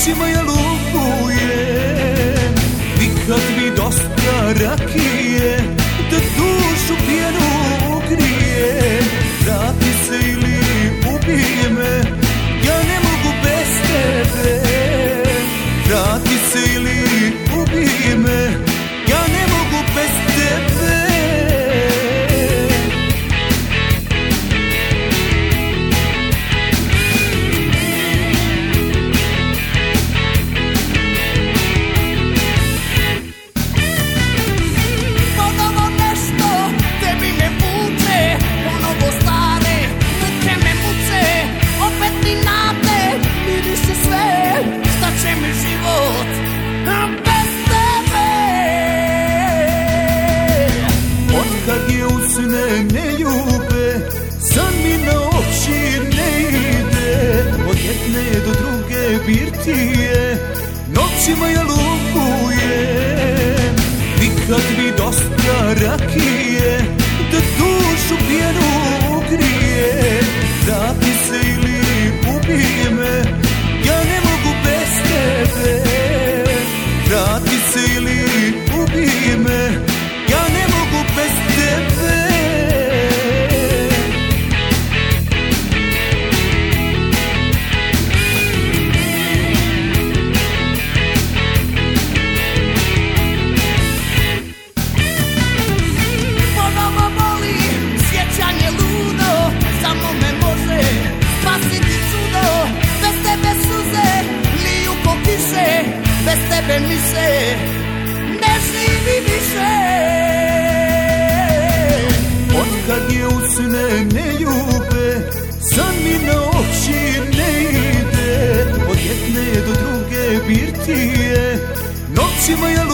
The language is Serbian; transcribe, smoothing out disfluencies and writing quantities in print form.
noćima ja lupujem, nikad mi dosta rakije, da dušu pjenu ugrije. Vrati se ili ubij me, ja ne mogu bez tebe. Vrati se ili ubij me, ja ne mogu bez tebe. Ne ljube, san mi na oči ne ide, od jedne do druge birtije, noćima ja lupujem, nikad mi dosta rakije, da dušu pjenu ugrije. Vrati se ili ubij me, ja ne mogu bez tebe. Vrati se ili ubij me, ja ne mogu bez tebe. Bez tebe mi se ne živi više. Otkad je usne ne ljube, san mi na oči ne ide, od jedne do druge birtije, noćima ja